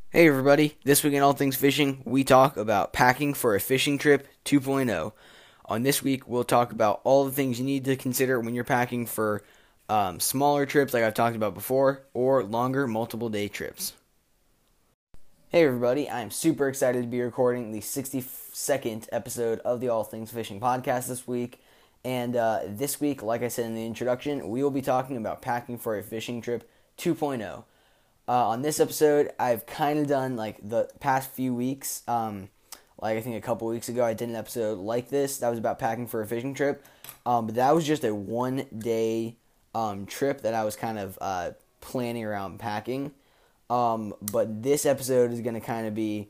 Hey everybody, this week in All Things Fishing, we talk about packing for a fishing trip 2.0. On this week, we'll talk about all the things you need to consider when you're packing for smaller trips like I've talked about before, or longer multiple day trips. Hey everybody, I'm super excited to be recording the 62nd episode of the All Things Fishing podcast this week. And this week, like I said in the introduction, we will be talking about packing for a fishing trip 2.0. On this episode, I've kind of done like the past few weeks. Like I think a couple weeks ago, I did an episode like this that was about packing for a fishing trip. But that was just a 1 day trip that I was kind of planning around packing. But this episode is going to kind of be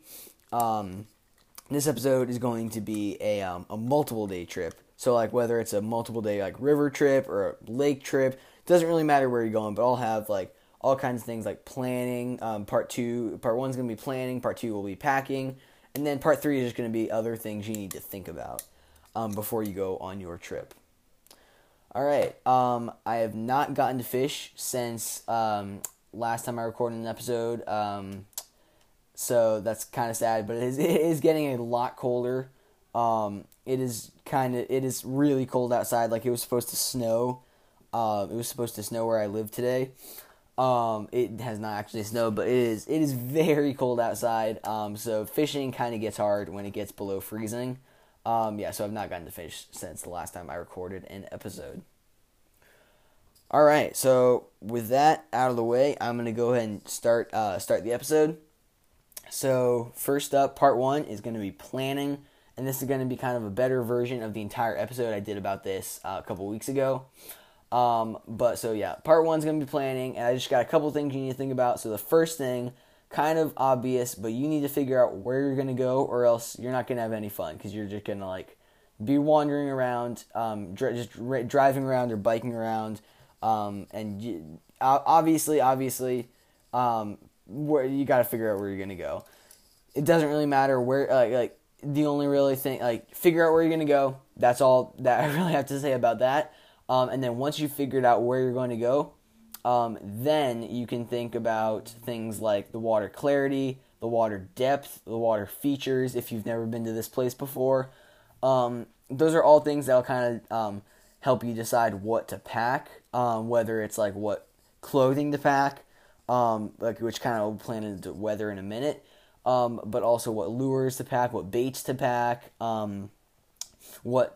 a multiple day trip. So like whether it's a multiple day like river trip or a lake trip, doesn't really matter where you're going. But I'll have like all kinds of things like planning. Part 1 is going to be planning. Part 2 will be packing. And then part 3 is just going to be other things you need to think about before you go on your trip. All right. I have not gotten to fish since last time I recorded an episode. So that's kind of sad, but it is getting a lot colder. It is really cold outside. Like it was supposed to snow. It was supposed to snow where I live today. It has not actually snowed, but it is very cold outside. So fishing kind of gets hard when it gets below freezing. So I've not gotten to fish since the last time I recorded an episode. All right, so with that out of the way, I'm gonna go ahead and start the episode. So first up, part 1 is gonna be planning, and this is gonna be kind of a better version of the entire episode I did about this a couple weeks ago. Part 1 is going to be planning, and I just got a couple things you need to think about. So the first thing, kind of obvious, but you need to figure out where you're going to go, or else you're not going to have any fun, because you're just going to like be wandering around, driving around or biking around, obviously, where you got to figure out where you're going to go. It doesn't really matter where, the only really thing, figure out where you're going to go. That's all that I really have to say about that. And then once you've figured out where you're going to go, then you can think about things like the water clarity, the water depth, the water features, if you've never been to this place before. Those are all things that will kind of help you decide what to pack, whether it's like what clothing to pack, which kind of will plan into weather in a minute, but also what lures to pack, what baits to pack, what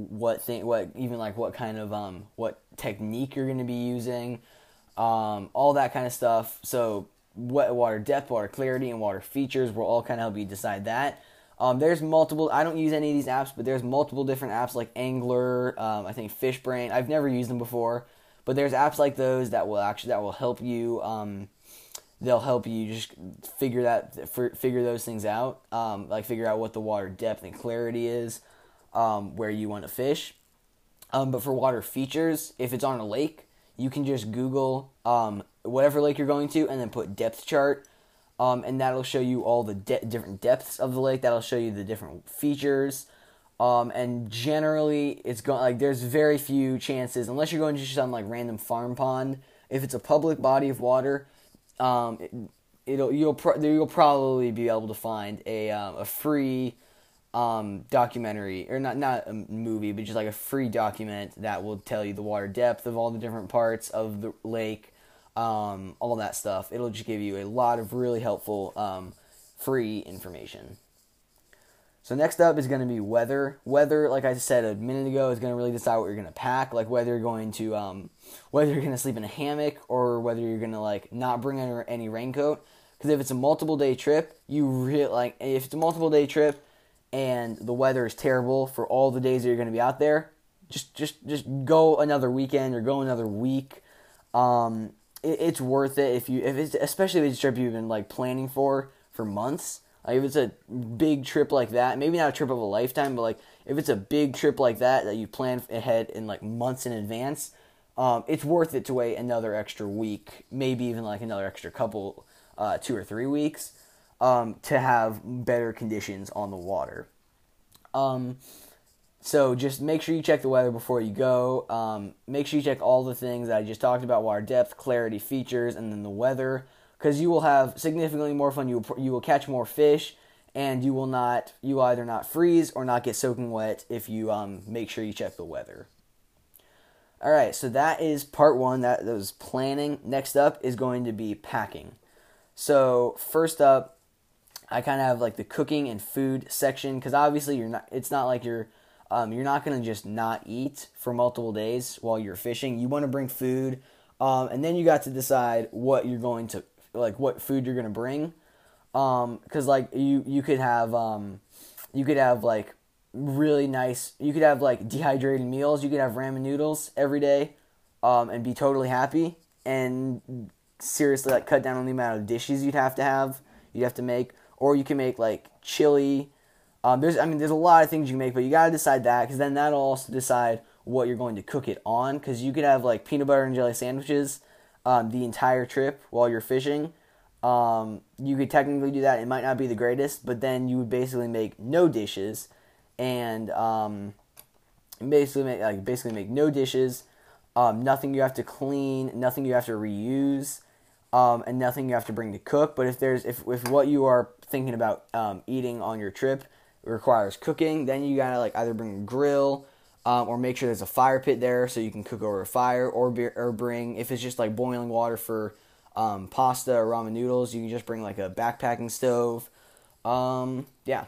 technique you're going to be using, all that kind of stuff. So water depth, water clarity, and water features will all kind of help you decide that. There's multiple, I don't use any of these apps, but there's multiple different apps like Angler, I think FishBrain. I've never used them before, but there's apps like those that will help you, they'll help you just figure those things out, figure out what the water depth and clarity is, where you want to fish. But for water features, if it's on a lake, you can just Google whatever lake you're going to and then put depth chart, and that'll show you all the different depths of the lake. That'll show you the different features, and generally there's very few chances, unless you're going to some like random farm pond. If it's a public body of water, you'll probably be able to find a free documentary, or not a movie, but just like a free document that will tell you the water depth of all the different parts of the lake, all that stuff. It'll just give you a lot of really helpful free information. So next up is going to be weather. Weather, like I said a minute ago, is going to really decide what you're going to pack, like whether you're going to sleep in a hammock or whether you're going to not bring any raincoat. Because if it's a multiple day trip, and the weather is terrible for all the days that you're going to be out there, just go another weekend or go another week. It's worth it especially if it's a trip you've been planning for months. If it's a big trip like that, maybe not a trip of a lifetime, but if it's a big trip like that you plan ahead in months in advance, it's worth it to wait another extra week, maybe even another extra couple, 2 or 3 weeks. To have better conditions on the water. So just make sure you check the weather before you go. Make sure you check all the things that I just talked about: water depth, clarity, features, and then the weather. because you will have significantly more fun. You will catch more fish, and you will either not freeze or not get soaking wet if you make sure you check the weather. All right, so that is part one. That was planning. Next up is going to be packing. So first up, I kind of have like the cooking and food section, because obviously it's not like you're not going to just not eat for multiple days while you're fishing. You want to bring food, and then you got to decide what you're going to, like what food you're going to bring. Because like you could have like really nice, you could have like dehydrated meals, you could have ramen noodles every day, and be totally happy, and seriously like cut down on the amount of dishes you'd have to make. Or you can make like chili. There's a lot of things you can make, but you gotta decide that, because then that'll also decide what you're going to cook it on. Because you could have like peanut butter and jelly sandwiches the entire trip while you're fishing. You could technically do that. It might not be the greatest, but then you would basically make no dishes, and basically make no dishes. Nothing you have to clean, nothing you have to reuse, and nothing you have to bring to cook. But if what you are thinking about eating on your trip requires cooking, then you gotta like either bring a grill, or make sure there's a fire pit there so you can cook over a fire, or bring, if it's just like boiling water for pasta or ramen noodles, you can just bring like a backpacking stove. Yeah.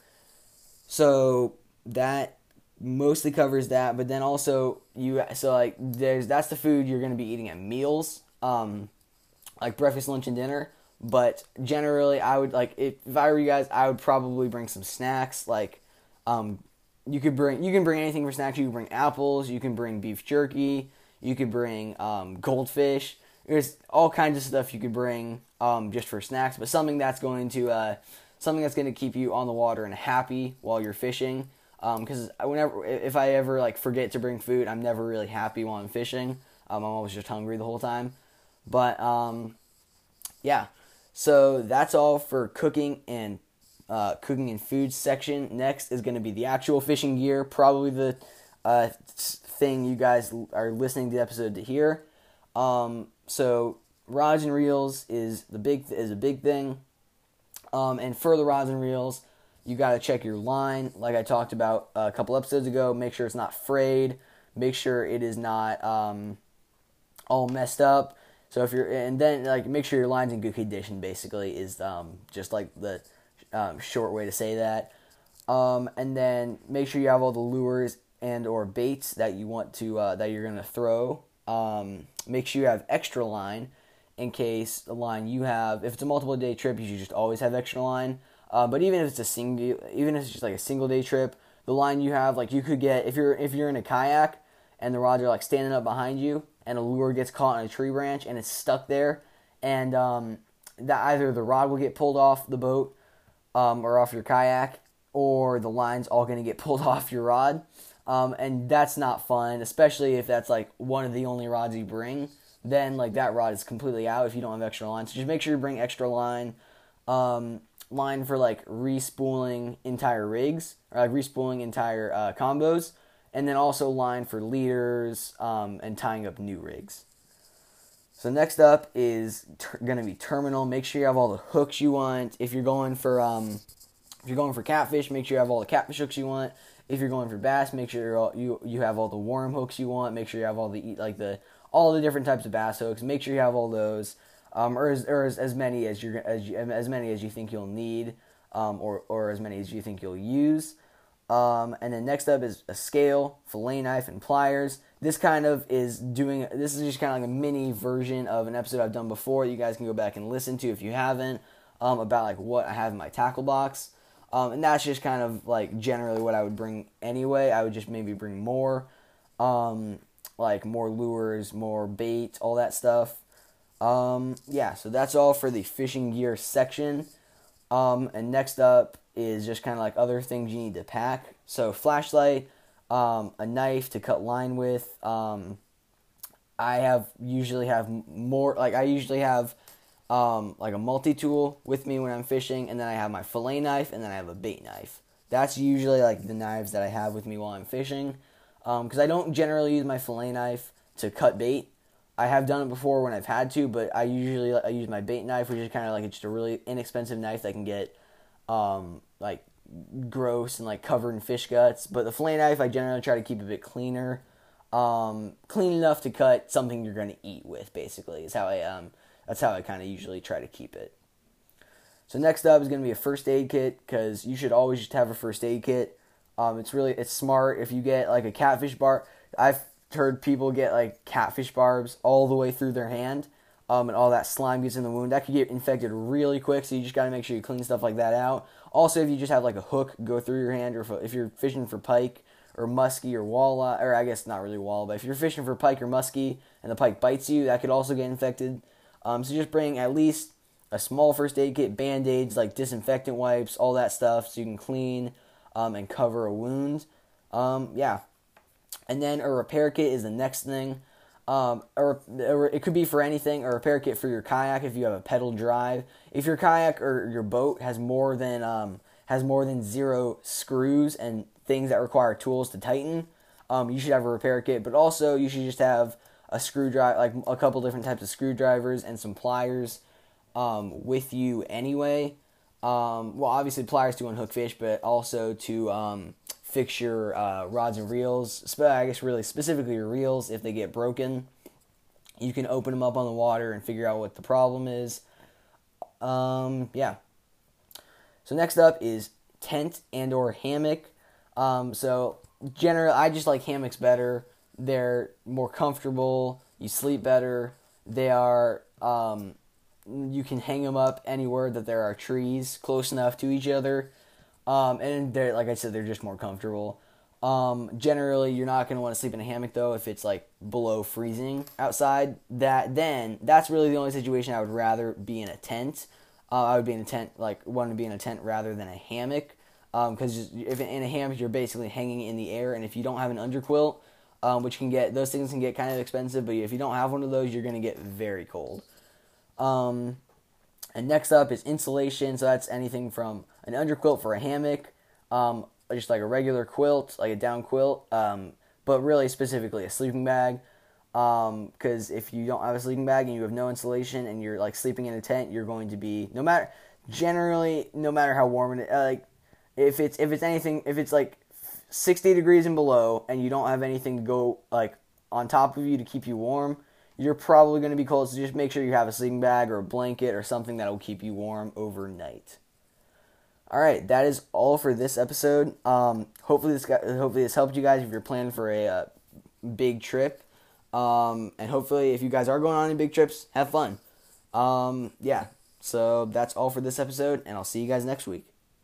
So that mostly covers that, but then also that's the food you're gonna be eating at meals, like breakfast, lunch, and dinner. But generally, I would if I were you guys, I would probably bring some snacks. Like, you can bring anything for snacks. You can bring apples. You can bring beef jerky. You could bring goldfish. There's all kinds of stuff you could bring just for snacks. But something that's going to keep you on the water and happy while you're fishing. Because if I ever like forget to bring food, I'm never really happy while I'm fishing. I'm always just hungry the whole time. But yeah. So that's all for cooking and food section. Next is going to be the actual fishing gear, probably the thing you guys are listening to the episode to hear. So rods and reels is a big thing. And for the rods and reels, you got to check your line, like I talked about a couple episodes ago. Make sure it's not frayed. Make sure it is not all messed up. So make sure your line's in good condition, basically, is just like the short way to say that. And then make sure you have all the lures and or baits that you want to that you're gonna throw. Make sure you have extra line in case the line you have, if it's a multiple day trip, you should just always have extra line. But even if it's just like a single day trip, the line you have, like you could get if you're in a kayak and the rods are like standing up behind you, and a lure gets caught on a tree branch and it's stuck there, and that either the rod will get pulled off the boat or off your kayak, or the line's all going to get pulled off your rod, and that's not fun, especially if that's like one of the only rods you bring. Then like that rod is completely out if you don't have extra line. So just make sure you bring extra line, line for like respooling entire rigs, or like respooling entire combos. And then also line for leaders and tying up new rigs. So next up is going to be terminal. Make sure you have all the hooks you want. If you're going for catfish, make sure you have all the catfish hooks you want. If you're going for bass, make sure you have all the worm hooks you want. Make sure you have all the different types of bass hooks. Make sure you have all those, or as many as you think you'll need, or as many as you think you'll use. And then next up is a scale, fillet knife, and pliers. This is just kind of like a mini version of an episode I've done before. You guys can go back and listen to if you haven't, about like what I have in my tackle box. And that's just kind of like generally what I would bring anyway. I would just maybe bring more, like more lures, more bait, all that stuff. Yeah, so that's all for the fishing gear section. And next up is just kind of like other things you need to pack. So flashlight, a knife to cut line with. I usually have like a multi-tool with me when I'm fishing, and then I have my fillet knife, and then I have a bait knife. That's usually like the knives that I have with me while I'm fishing, because I don't generally use my fillet knife to cut bait. I have done it before when I've had to, but I use my bait knife, which is kind of like just a really inexpensive knife that can get like gross and like covered in fish guts. But the fillet knife, I generally try to keep a bit cleaner, clean enough to cut something you're going to eat with. Basically, is how that's how I kind of usually try to keep it. So next up is going to be a first aid kit, because you should always just have a first aid kit. It's smart if you get like a catfish barb. I've heard people get like catfish barbs all the way through their hand, and all that slime gets in the wound. That could get infected really quick, so you just got to make sure you clean stuff like that out. Also, if you just have like a hook go through your hand, or if you're fishing for pike or muskie or walleye, or I guess not really walleye, but if you're fishing for pike or muskie and the pike bites you, that could also get infected. So just bring at least a small first aid kit, Band-Aids, like disinfectant wipes, all that stuff, so you can clean and cover a wound. Yeah. And then a repair kit is the next thing. Or it could be for anything. A repair kit for your kayak if you have a pedal drive. If your kayak or your boat has more than 0 screws and things that require tools to tighten, you should have a repair kit. But also you should just have a screwdriver, like a couple different types of screwdrivers and some pliers with you anyway. Well, obviously pliers to unhook fish, but also to fix your rods and reels. I guess really specifically your reels, if they get broken, you can open them up on the water and figure out what the problem is. Yeah. So next up is tent and or hammock. So generally, I just like hammocks better. They're more comfortable. You sleep better. They are. You can hang them up anywhere that there are trees close enough to each other. And they're, like I said, they're just more comfortable. Generally, you're not going to want to sleep in a hammock, though, if it's, like, below freezing outside. That's really the only situation I would rather be in a tent. I would be in a tent, want to be in a tent rather than a hammock. Because if in a hammock, you're basically hanging in the air, and if you don't have an underquilt, those things can get kind of expensive, but if you don't have one of those, you're going to get very cold. And next up is insulation. So that's anything from an underquilt for a hammock, just like a regular quilt, like a down quilt, but really specifically a sleeping bag. Because if you don't have a sleeping bag and you have no insulation and you're like sleeping in a tent, you're going to be no matter how warm it is, like if it's like 60 degrees and below and you don't have anything to go like on top of you to keep you warm, you're probably going to be cold. So just make sure you have a sleeping bag or a blanket or something that will keep you warm overnight. All right, that is all for this episode. Hopefully this helped you guys if you're planning for a big trip. And hopefully if you guys are going on any big trips, have fun. Yeah, so that's all for this episode, and I'll see you guys next week.